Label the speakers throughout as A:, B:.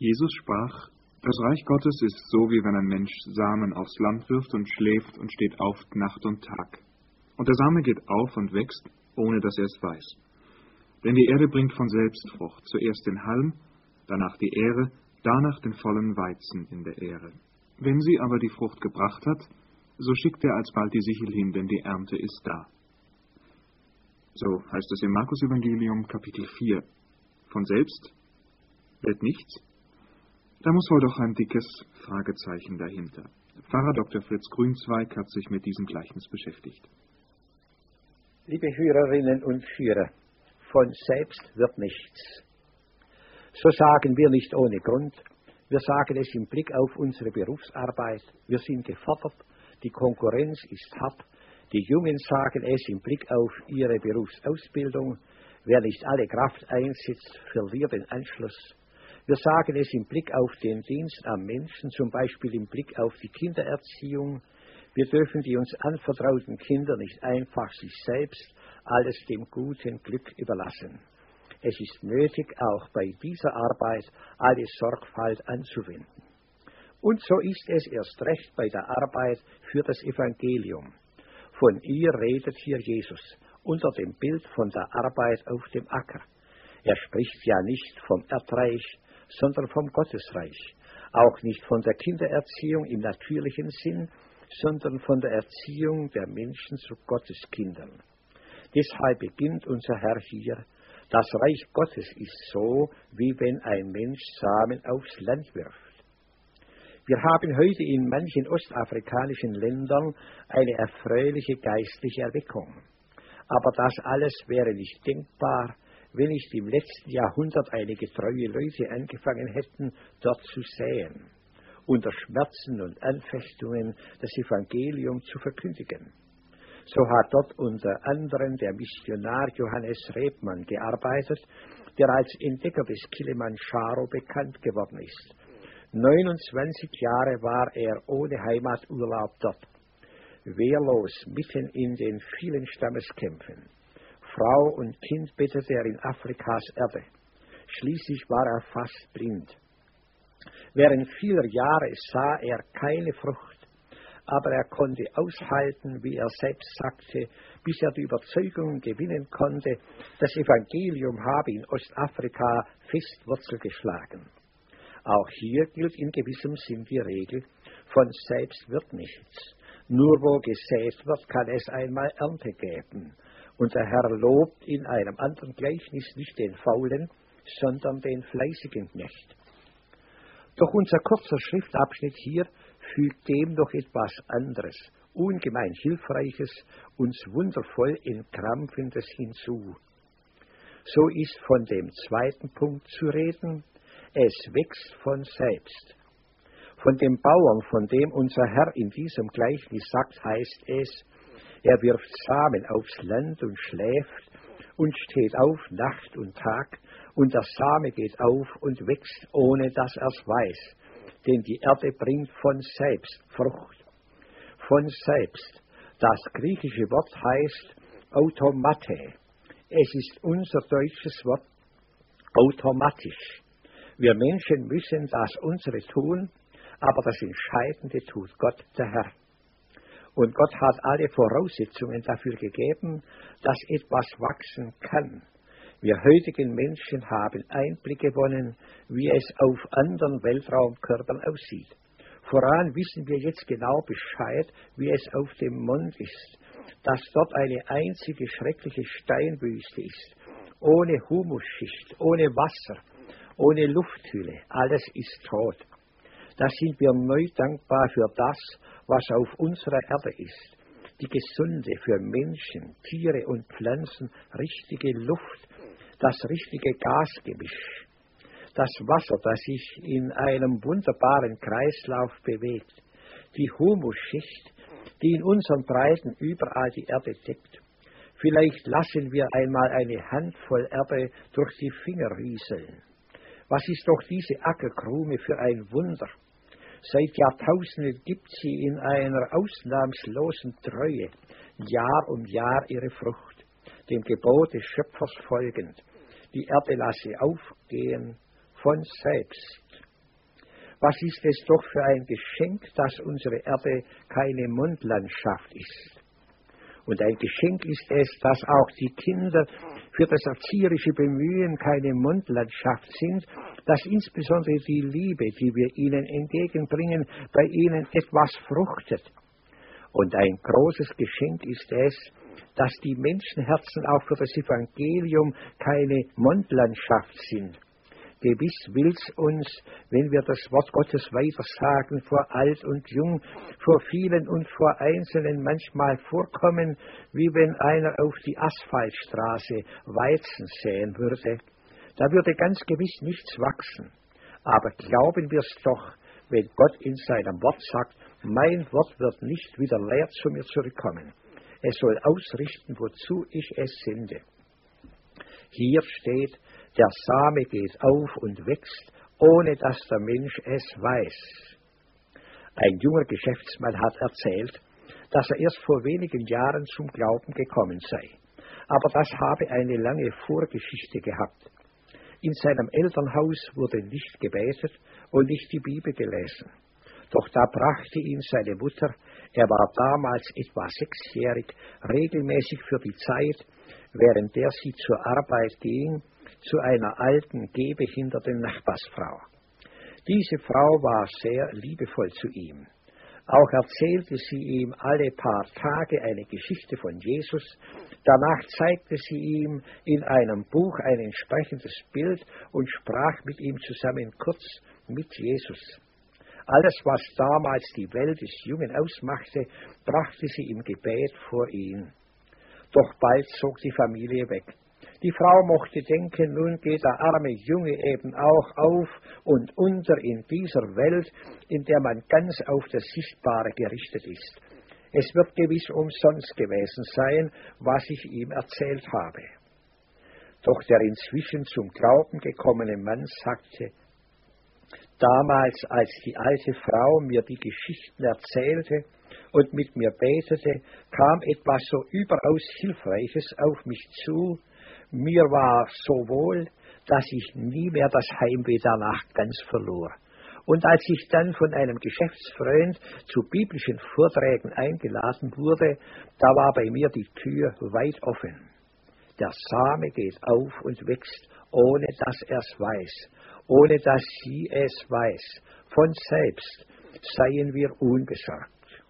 A: Jesus sprach: Das Reich Gottes ist so, wie wenn ein Mensch Samen aufs Land wirft und schläft und steht auf Nacht und Tag. Und der Same geht auf und wächst, ohne dass er es weiß. Denn die Erde bringt von selbst Frucht, zuerst den Halm, danach die Ähre, danach den vollen Weizen in der Ähre. Wenn sie aber die Frucht gebracht hat, so schickt er alsbald die Sichel hin, denn die Ernte ist da. So heißt es im Markus-Evangelium, Kapitel 4. Von selbst wird nichts? Da muss wohl doch ein dickes Fragezeichen dahinter. Pfarrer Dr. Fritz Grünzweig hat sich mit diesem Gleichnis beschäftigt.
B: Liebe Hörerinnen und Hörer, von selbst wird nichts. So sagen wir nicht ohne Grund. Wir sagen es im Blick auf unsere Berufsarbeit. Wir sind gefordert, die Konkurrenz ist hart. Die Jungen sagen es im Blick auf ihre Berufsausbildung. Wer nicht alle Kraft einsetzt, verliert den Anschluss. Wir sagen es im Blick auf den Dienst am Menschen, zum Beispiel im Blick auf die Kindererziehung. Wir dürfen die uns anvertrauten Kinder nicht einfach sich selbst alles dem guten Glück überlassen. Es ist nötig, auch bei dieser Arbeit alle Sorgfalt anzuwenden. Und so ist es erst recht bei der Arbeit für das Evangelium. Von ihr redet hier Jesus unter dem Bild von der Arbeit auf dem Acker. Er spricht ja nicht vom Erdreich, sondern vom Gottesreich. Auch nicht von der Kindererziehung im natürlichen Sinn, sondern von der Erziehung der Menschen zu Gotteskindern. Deshalb beginnt unser Herr hier: Das Reich Gottes ist so, wie wenn ein Mensch Samen aufs Land wirft. Wir haben heute in manchen ostafrikanischen Ländern eine erfreuliche geistliche Erweckung. Aber das alles wäre nicht denkbar, wenn nicht im letzten Jahrhundert einige treue Leute angefangen hätten, dort zu säen, unter Schmerzen und Anfechtungen das Evangelium zu verkündigen. So hat dort unter anderem der Missionar Johannes Rebmann gearbeitet, der als Entdecker des Kilimanjaro bekannt geworden ist. 29 Jahre war er ohne Heimaturlaub dort, wehrlos mitten in den vielen Stammeskämpfen. Frau und Kind bettete er in Afrikas Erde. Schließlich war er fast blind. Während vieler Jahre sah er keine Frucht, aber er konnte aushalten, wie er selbst sagte, bis er die Überzeugung gewinnen konnte, das Evangelium habe in Ostafrika fest Wurzel geschlagen. Auch hier gilt in gewissem Sinn die Regel: Von selbst wird nichts. Nur wo gesät wird, kann es einmal Ernte geben. Und der Herr lobt in einem anderen Gleichnis nicht den Faulen, sondern den fleißigen Knecht. Doch unser kurzer Schriftabschnitt hier fügt dem noch etwas anderes, ungemein Hilfreiches, uns wundervoll Entkrampfendes hinzu. So ist von dem zweiten Punkt zu reden: Es wächst von selbst. Von dem Bauern, von dem unser Herr in diesem Gleichnis sagt, heißt es: Er wirft Samen aufs Land und schläft und steht auf Nacht und Tag, und der Same geht auf und wächst, ohne dass er's weiß. Denn die Erde bringt von selbst Frucht. Von selbst. Das griechische Wort heißt automate. Es ist unser deutsches Wort automatisch. Wir Menschen müssen das unsere tun, aber das Entscheidende tut Gott, der Herr. Und Gott hat alle Voraussetzungen dafür gegeben, dass etwas wachsen kann. Wir heutigen Menschen haben Einblick gewonnen, wie es auf anderen Weltraumkörpern aussieht. Voran wissen wir jetzt genau Bescheid, wie es auf dem Mond ist, dass dort eine einzige schreckliche Steinwüste ist, ohne Humusschicht, ohne Wasser, ohne Lufthülle. Alles ist tot. Da sind wir neu dankbar für das, was auf unserer Erde ist. Die gesunde, für Menschen, Tiere und Pflanzen richtige Luft, das richtige Gasgemisch, das Wasser, das sich in einem wunderbaren Kreislauf bewegt, die Humusschicht, die in unseren Breiten überall die Erde deckt. Vielleicht lassen wir einmal eine Handvoll Erde durch die Finger rieseln. Was ist doch diese Ackerkrume für ein Wunder? Seit Jahrtausenden gibt sie in einer ausnahmslosen Treue Jahr um Jahr ihre Frucht, dem Gebot des Schöpfers folgend. Die Erde lasse aufgehen von selbst. Was ist es doch für ein Geschenk, dass unsere Erde keine Mondlandschaft ist. Und ein Geschenk ist es, dass auch die Kinder für das erzieherische Bemühen keine Mondlandschaft sind, dass insbesondere die Liebe, die wir ihnen entgegenbringen, bei ihnen etwas fruchtet. Und ein großes Geschenk ist es, dass die Menschenherzen auch für das Evangelium keine Mondlandschaft sind. Gewiss will's uns, wenn wir das Wort Gottes weitersagen, vor alt und jung, vor vielen und vor Einzelnen manchmal vorkommen, wie wenn einer auf die Asphaltstraße Weizen säen würde. Da würde ganz gewiss nichts wachsen. Aber glauben wir's doch, wenn Gott in seinem Wort sagt, mein Wort wird nicht wieder leer zu mir zurückkommen. Es soll ausrichten, wozu ich es sende. Hier steht, der Same geht auf und wächst, ohne dass der Mensch es weiß. Ein junger Geschäftsmann hat erzählt, dass er erst vor wenigen Jahren zum Glauben gekommen sei. Aber das habe eine lange Vorgeschichte gehabt. In seinem Elternhaus wurde nicht gebetet und nicht die Bibel gelesen. Doch da brachte ihn seine Mutter, er war damals etwa 6-jährig, regelmäßig für die Zeit, während der sie zur Arbeit ging, zu einer alten, gehbehinderten Nachbarsfrau. Diese Frau war sehr liebevoll zu ihm. Auch erzählte sie ihm alle paar Tage eine Geschichte von Jesus. Danach zeigte sie ihm in einem Buch ein entsprechendes Bild und sprach mit ihm zusammen kurz mit Jesus. Alles, was damals die Welt des Jungen ausmachte, brachte sie im Gebet vor ihn. Doch bald zog die Familie weg. Die Frau mochte denken, nun geht der arme Junge eben auch auf und unter in dieser Welt, in der man ganz auf das Sichtbare gerichtet ist. Es wird gewiss umsonst gewesen sein, was ich ihm erzählt habe. Doch der inzwischen zum Glauben gekommene Mann sagte, damals, als die alte Frau mir die Geschichten erzählte und mit mir betete, kam etwas so überaus Hilfreiches auf mich zu. Mir war so wohl, dass ich nie mehr das Heimweh danach ganz verlor. Und als ich dann von einem Geschäftsfreund zu biblischen Vorträgen eingeladen wurde, da war bei mir die Tür weit offen. Der Same geht auf und wächst, ohne dass er es weiß, ohne dass sie es weiß. Von selbst seien wir unbesorgt.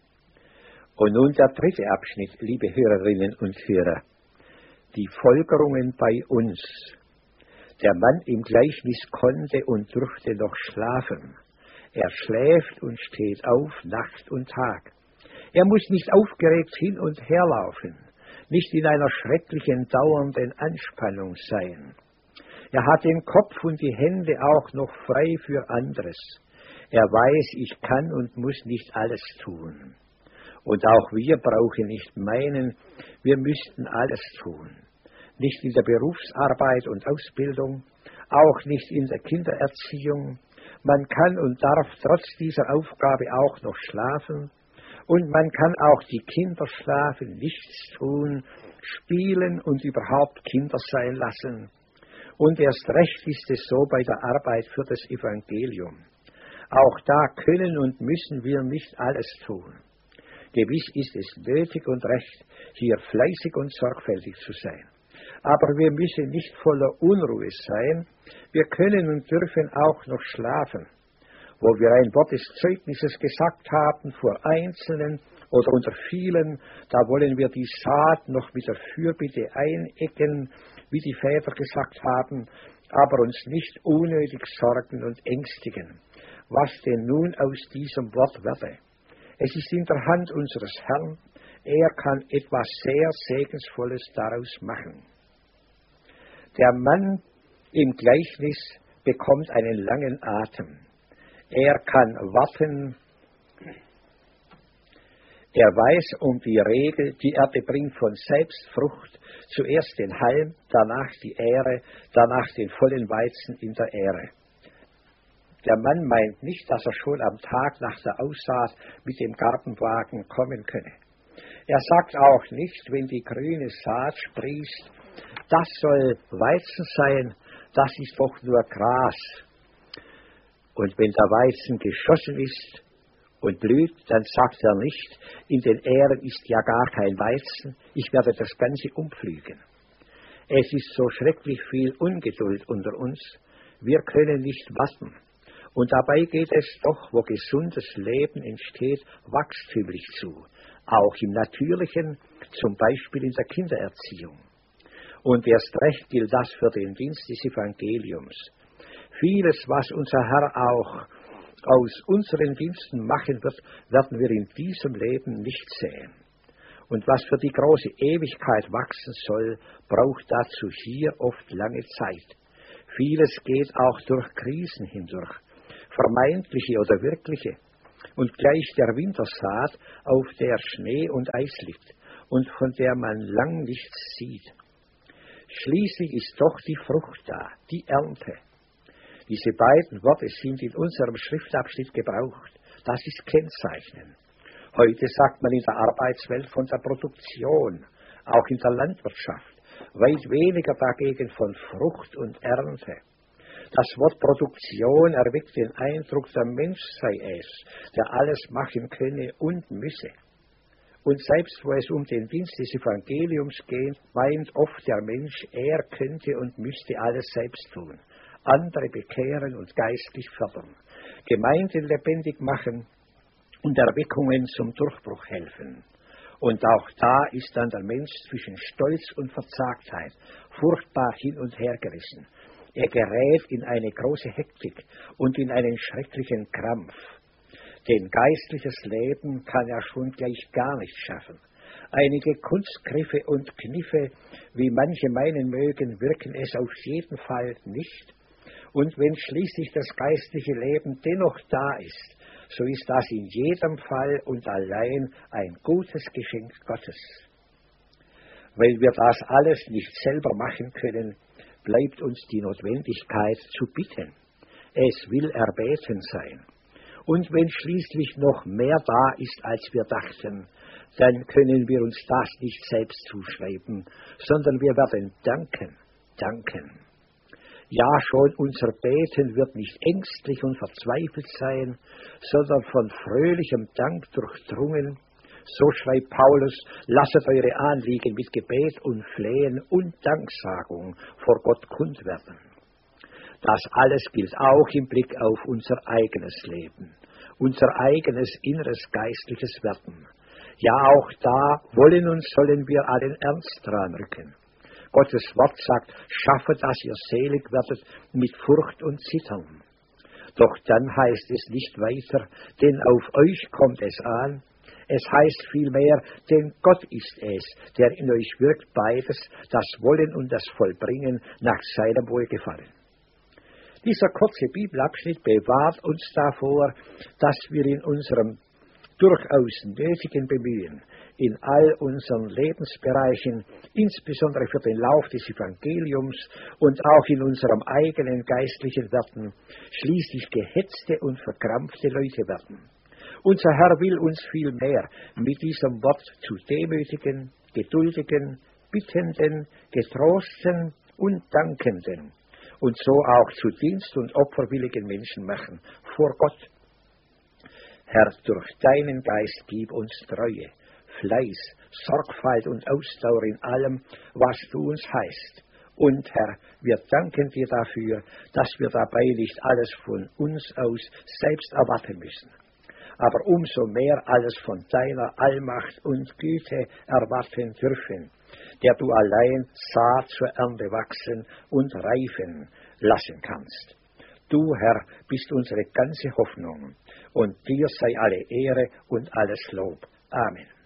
B: Und nun der dritte Abschnitt, liebe Hörerinnen und Hörer. Die Folgerungen bei uns. Der Mann im Gleichnis konnte und durfte noch schlafen. Er schläft und steht auf, Nacht und Tag. Er muss nicht aufgeregt hin und her laufen, nicht in einer schrecklichen, dauernden Anspannung sein. Er hat den Kopf und die Hände auch noch frei für anderes. Er weiß, ich kann und muss nicht alles tun. Und auch wir brauchen nicht meinen, wir müssten alles tun. Nicht in der Berufsarbeit und Ausbildung, auch nicht in der Kindererziehung. Man kann und darf trotz dieser Aufgabe auch noch schlafen. Und man kann auch die Kinder schlafen, nichts tun, spielen und überhaupt Kinder sein lassen. Und erst recht ist es so bei der Arbeit für das Evangelium. Auch da können und müssen wir nicht alles tun. Gewiss ist es nötig und recht, hier fleißig und sorgfältig zu sein. Aber wir müssen nicht voller Unruhe sein. Wir können und dürfen auch noch schlafen. Wo wir ein Wort des Zeugnisses gesagt haben vor Einzelnen oder unter vielen, da wollen wir die Saat noch mit der Fürbitte einecken, wie die Väter gesagt haben, aber uns nicht unnötig sorgen und ängstigen. Was denn nun aus diesem Wort werde? Es ist in der Hand unseres Herrn. Er kann etwas sehr Segensvolles daraus machen. Der Mann im Gleichnis bekommt einen langen Atem. Er kann warten. Er weiß um die Regel, die Erde bringt von selbst Frucht, zuerst den Halm, danach die Ähre, danach den vollen Weizen in der Ähre. Der Mann meint nicht, dass er schon am Tag nach der Aussaat mit dem Gartenwagen kommen könne. Er sagt auch nicht, wenn die grüne Saat sprießt, das soll Weizen sein, das ist doch nur Gras. Und wenn der Weizen geschossen ist und blüht, dann sagt er nicht, in den Ähren ist ja gar kein Weizen, ich werde das Ganze umpflügen. Es ist so schrecklich viel Ungeduld unter uns, wir können nicht warten. Und dabei geht es doch, wo gesundes Leben entsteht, wachstümlich zu, auch im Natürlichen, zum Beispiel in der Kindererziehung. Und erst recht gilt das für den Dienst des Evangeliums. Vieles, was unser Herr auch aus unseren Diensten machen wird, werden wir in diesem Leben nicht sehen. Und was für die große Ewigkeit wachsen soll, braucht dazu hier oft lange Zeit. Vieles geht auch durch Krisen hindurch, vermeintliche oder wirkliche, und gleich der Wintersaat, auf der Schnee und Eis liegt und von der man lang nichts sieht. Schließlich ist doch die Frucht da, die Ernte. Diese beiden Worte sind in unserem Schriftabschnitt gebraucht. Das ist Kennzeichnen. Heute sagt man in der Arbeitswelt von der Produktion, auch in der Landwirtschaft, weit weniger dagegen von Frucht und Ernte. Das Wort Produktion erweckt den Eindruck, der Mensch sei es, der alles machen könne und müsse. Und selbst wo es um den Dienst des Evangeliums geht, meint oft der Mensch, er könnte und müsste alles selbst tun, andere bekehren und geistlich fördern, Gemeinden lebendig machen und Erweckungen zum Durchbruch helfen. Und auch da ist dann der Mensch zwischen Stolz und Verzagtheit furchtbar hin und her gerissen. Er gerät in eine große Hektik und in einen schrecklichen Krampf. Denn geistliches Leben kann er schon gleich gar nicht schaffen. Einige Kunstgriffe und Kniffe, wie manche meinen mögen, wirken es auf jeden Fall nicht. Und wenn schließlich das geistliche Leben dennoch da ist, so ist das in jedem Fall und allein ein gutes Geschenk Gottes. Weil wir das alles nicht selber machen können, bleibt uns die Notwendigkeit zu bitten. Es will erbeten sein. Und wenn schließlich noch mehr da ist, als wir dachten, dann können wir uns das nicht selbst zuschreiben, sondern wir werden danken. Ja, schon unser Beten wird nicht ängstlich und verzweifelt sein, sondern von fröhlichem Dank durchdrungen. So schreibt Paulus, lasset eure Anliegen mit Gebet und Flehen und Danksagung vor Gott kund werden. Das alles gilt auch im Blick auf unser eigenes Leben, unser eigenes inneres geistliches Werden. Ja, auch da wollen und sollen wir allen Ernst dran rücken. Gottes Wort sagt, schaffet, dass ihr selig werdet mit Furcht und Zittern. Doch dann heißt es nicht weiter, denn auf euch kommt es an. Es heißt vielmehr, denn Gott ist es, der in euch wirkt beides, das Wollen und das Vollbringen nach seinem Wohlgefallen. Dieser kurze Bibelabschnitt bewahrt uns davor, dass wir in unserem durchaus nötigen Bemühen in all unseren Lebensbereichen, insbesondere für den Lauf des Evangeliums und auch in unserem eigenen geistlichen Werden, schließlich gehetzte und verkrampfte Leute werden. Unser Herr will uns vielmehr mit diesem Wort zu demütigen, geduldigen, bittenden, getrosten und dankenden und so auch zu Dienst- und opferwilligen Menschen machen vor Gott. Herr, durch deinen Geist gib uns Treue, Fleiß, Sorgfalt und Ausdauer in allem, was du uns heißt. Und Herr, wir danken dir dafür, dass wir dabei nicht alles von uns aus selbst erwarten müssen, aber umso mehr alles von deiner Allmacht und Güte erwarten dürfen, der du allein Saat zur Ernte wachsen und reifen lassen kannst. Du, Herr, bist unsere ganze Hoffnung, und dir sei alle Ehre und alles Lob. Amen.